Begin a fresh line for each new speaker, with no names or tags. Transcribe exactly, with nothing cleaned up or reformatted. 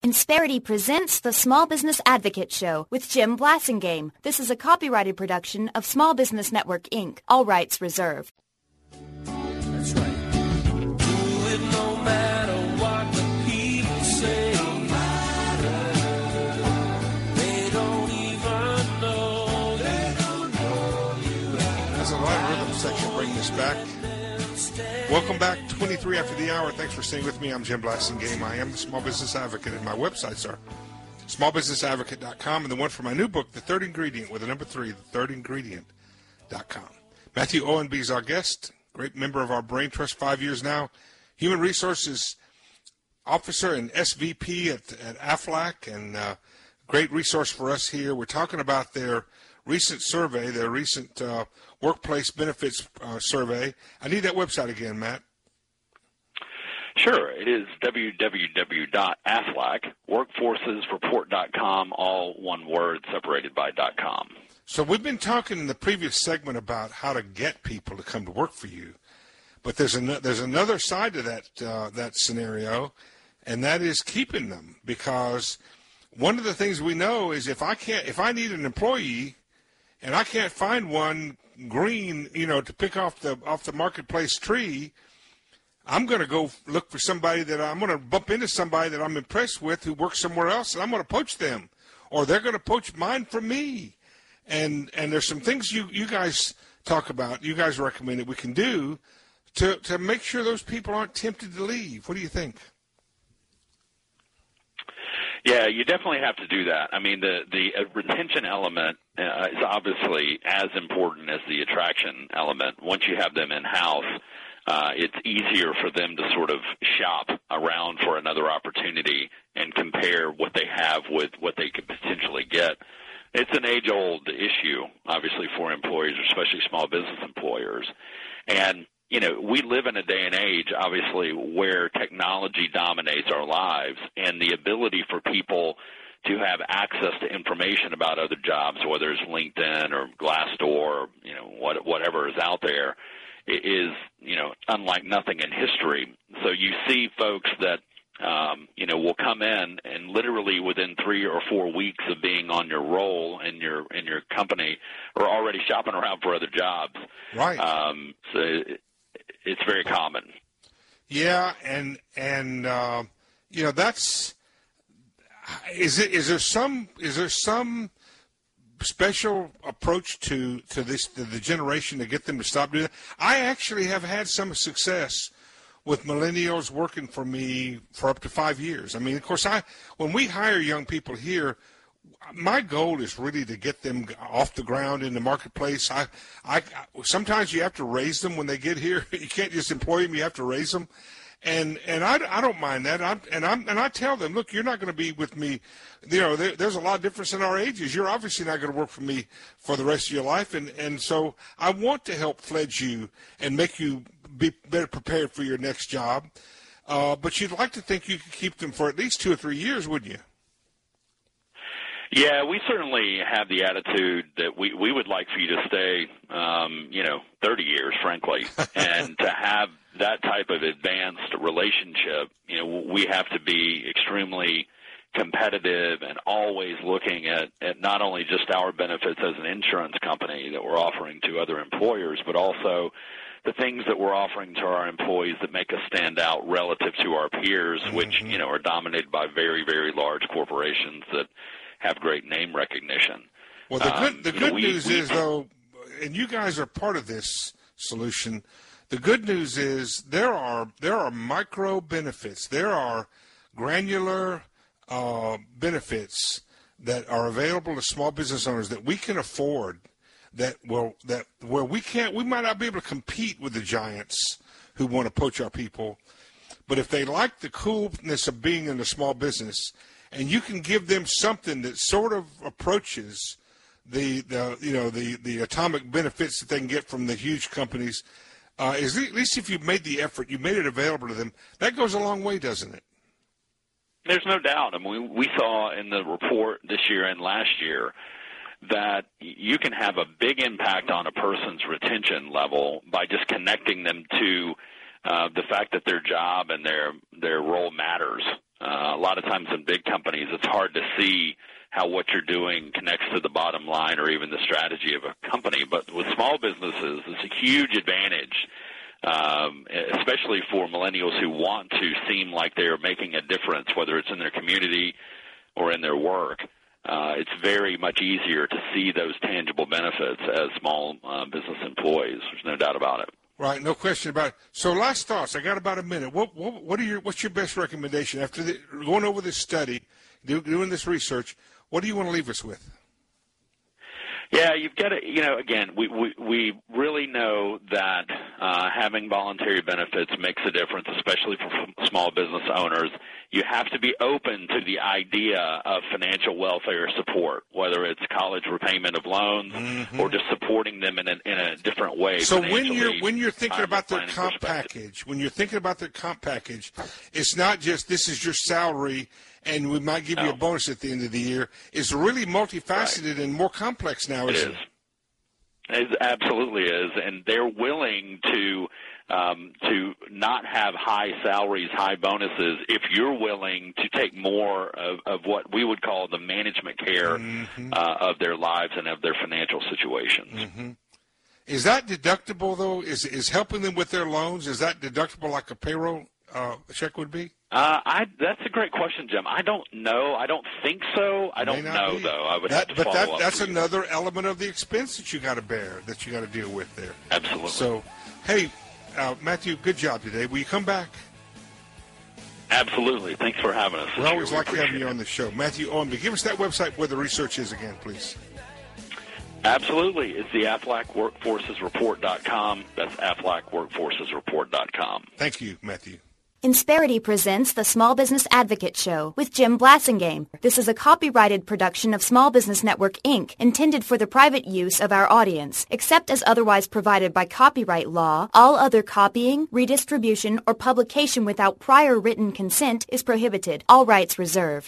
Insperity presents the Small Business Advocate Show with Jim Blasingame. This is a copyrighted production of Small Business Network, Incorporated. All rights reserved.
That's right. Do it no matter what the people say. No matter. They don't even know. They don't know you.
That's a live rhythm section bringing us back. Welcome back, twenty-three after the hour. Thanks for staying with me. I'm Jim Blasingame. I am the Small Business Advocate, and my websites are small business advocate dot com and the one for my new book, The Third Ingredient, with the number three, the third ingredient dot com. Matthew Owenby is our guest, great member of our Brain Trust, five years now, Human Resources Officer and S V P at, at Aflac, and uh, great resource for us here. We're talking about their recent survey, their recent uh, workplace benefits uh, survey. I need that website again, Matt.
Sure. It is w w w dot aflac workforces report dot com, all one word, separated by .com.
So we've been talking in the previous segment about how to get people to come to work for you, but there's an, there's another side to that uh, that scenario, and that is keeping them. Because one of the things we know is if I can't, if I need an employee, and I can't find one green, you know, to pick off the off the marketplace tree, I'm going to go look for somebody that I'm going to bump into somebody that I'm impressed with who works somewhere else, and I'm going to poach them, or they're going to poach mine from me. And and there's some things you, you guys talk about, you guys recommend that we can do to to make sure those people aren't tempted to leave. What do you think?
Yeah, you definitely have to do that. I mean, the the uh, retention element uh, is obviously as important as the attraction element. Once you have them in-house, uh, it's easier for them to sort of shop around for another opportunity and compare what they have with what they could potentially get. It's an age-old issue, obviously, for employers, especially small business employers. And you know, we live in a day and age, obviously, where technology dominates our lives, and the ability for people to have access to information about other jobs, whether it's LinkedIn or Glassdoor, or, you know, what, whatever is out there, is, you know, unlike nothing in history. So you see folks that, um, you know, will come in and literally within three or four weeks of being on your role in your in your company are already shopping around for other jobs.
Right.
Um, so it's very common.
Yeah, and and uh, you know, that's is it. Is there some is there some special approach to to this to the generation to get them to stop doing that? I actually have had some success with millennials working for me for up to five years. I mean, of course, I when we hire young people here, my goal is really to get them off the ground in the marketplace. I, I, sometimes you have to raise them when they get here. You can't just employ them; you have to raise them, and and I, I don't mind that. I'm, and I'm and I tell them, look, you're not going to be with me. You know, there, there's a lot of difference in our ages. You're obviously not going to work for me for the rest of your life, and and so I want to help fledge you and make you be better prepared for your next job. Uh, but you'd like to think you could keep them for at least two or three years, wouldn't you?
Yeah, we certainly have the attitude that we, we would like for you to stay, um, you know, thirty years, frankly, and to have that type of advanced relationship. You know, we have to be extremely competitive and always looking at, at not only just our benefits as an insurance company that we're offering to other employers, but also the things that we're offering to our employees that make us stand out relative to our peers, mm-hmm. which, you know, are dominated by very, very large corporations that have great name recognition.
Well, the good,
um,
the good
we,
news
we,
is, though, and you guys are part of this solution, the good news is there are there are micro benefits. There are granular uh, benefits that are available to small business owners that we can afford, that will that where we can't we might not be able to compete with the giants who want to poach our people, but if they like the coolness of being in a small business, and you can give them something that sort of approaches the, the you know the, the atomic benefits that they can get from the huge companies, uh, is at least if you've made the effort, you made it available to them, that goes a long way, doesn't it?
There's no doubt. I mean, we saw in the report this year and last year that you can have a big impact on a person's retention level by just connecting them to uh, the fact that their job and their their role matters. Uh, a lot of times in big companies, it's hard to see how what you're doing connects to the bottom line or even the strategy of a company. But with small businesses, it's a huge advantage, um, especially for millennials who want to seem like they're making a difference, whether it's in their community or in their work. Uh, it's very much easier to see those tangible benefits as small uh, business employees. There's no doubt about it.
Right, no question about it. So, last thoughts. I got about a minute. What what, what are your what's your best recommendation after the, going over this study, do, doing this research? What do you want to leave us with?
Yeah, you've got to, you know, again, we, we, we really know that uh, having voluntary benefits makes a difference, especially for small business owners. You have to be open to the idea of financial welfare support, whether it's college repayment of loans mm-hmm. or just supporting them in a, in a different way.
So when you're when you're thinking about their comp package, when you're thinking about their comp package, it's not just this is your salary and we might give no. you a bonus at the end of the year. It's really multifaceted right. and more complex now, isn't it?
Is. It absolutely is, and they're willing to um, to not have high salaries, high bonuses, if you're willing to take more of, of what we would call the management care mm-hmm. uh, of their lives and of their financial situations.
Mm-hmm. Is that deductible, though? Is is helping them with their loans, is that deductible like a payroll uh, check would be?
Uh, I, that's a great question, Jim. I don't know. I don't think so. I don't know, be. though. I would
that,
have to
but
follow
that,
up
that's
with
another element of the expense that you got to bear, that you got to deal with there.
Absolutely.
So, hey, uh, Matthew, good job today. Will you come back?
Absolutely. Thanks for having us.
We always like having you on the show. Matthew Ownby, give us that website where the research is again, please.
Absolutely. It's the Aflac Workforces Report dot com. That's Aflac Workforces Report dot com.
Thank you, Matthew.
Insperity presents the Small Business Advocate Show with Jim Blassingame. This is a copyrighted production of Small Business Network, Incorporated, intended for the private use of our audience. Except as otherwise provided by copyright law, all other copying, redistribution, or publication without prior written consent is prohibited. All rights reserved.